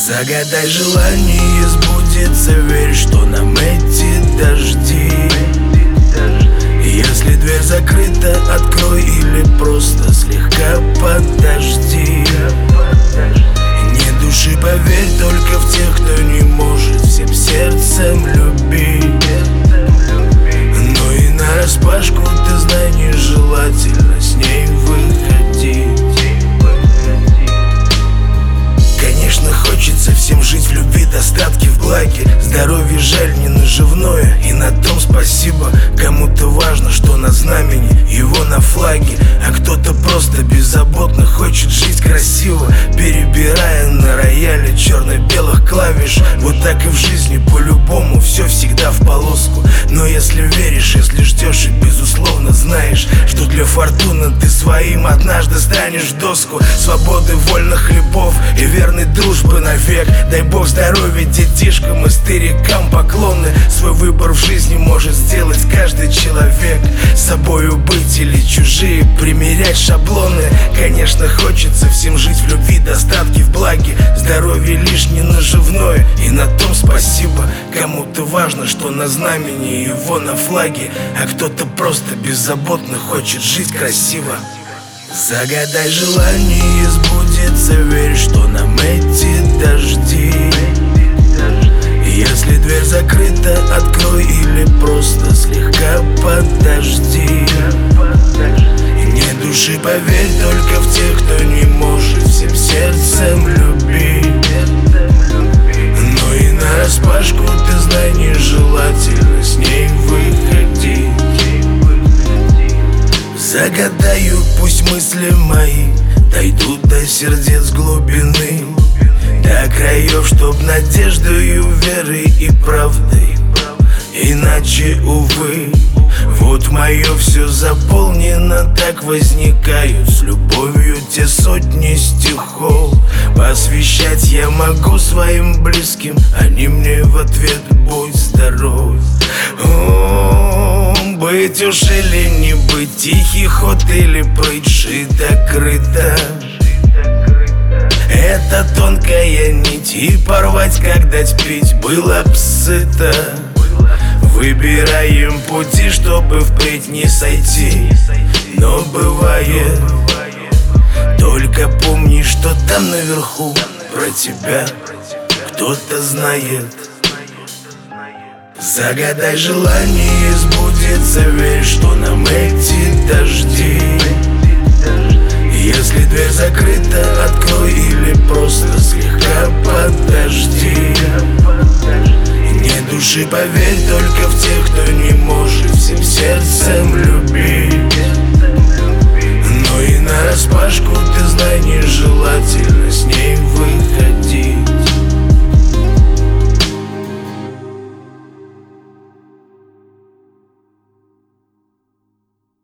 Загадай желание, сбудется, верь, что нам эти дожди. Если дверь закрыта, открой или просто слегка подожди. Не души, поверь только в тех, кто не может всем сердцем любить. Но и нараспашку, ты знай, нежелательно с ней выходить. Конечно, хочется всем жить в любви, достатке, в благе. Здоровье жаль, не наживное, и на том спасибо. Кому-то важно, что на знамени, его на флаге. А кто-то просто беззаботно хочет жить красиво, перебирая на рояле черно-белых клавиш. Вот так и в жизни по-любому, все всегда в полоску. Но если веришь, если ждешь и безусловно знаешь, что для фортуны ты своим однажды станешь в доску. Свободы, вольных хлебов и верной дружбы навек. Дай Бог здоровья детишкам и старикам поклоны. Свой выбор в жизни может сделать каждый человек. С собою быть или чужие примерять шаблоны. Конечно, хочется всем жить в любви, достатке, в благе. Здоровье лишь не наживное, и на том спасибо. Кому-то важно, что на знамени, его на флаге. А кто-то просто беззаботно хочет жить красиво. Загадай желание, сбудется, верь, что нам эти дожди. Если дверь закрыта, открой или просто слегка подожди. Не души, поверь только в тех, кто не может всем сердцем любить. Но и нараспашку, ты знай, нежелательно с ней выходить. Загадаю, пусть мысли мои дойдут до сердец глубины, до краев, чтоб надеждою, верой и правдой. Иначе, увы, вот мое все заполнено. Так возникают с любовью те сотни стихов. Посвящать я могу своим близким, они мне в ответ: будь здоров. Быть уж или не быть, тихий ход или быть шито-крыто. Это тонкая нить, и порвать, как дать пить, было б сыто. Выбираем пути, чтобы впредь не сойти. Но бывает, только помни, что там наверху про тебя кто-то знает. Загадай желание, сбудется, верь, что нам эти дожди. Если дверь закрыта, открой или просто слегка подожди. Не души, поверь только в тех,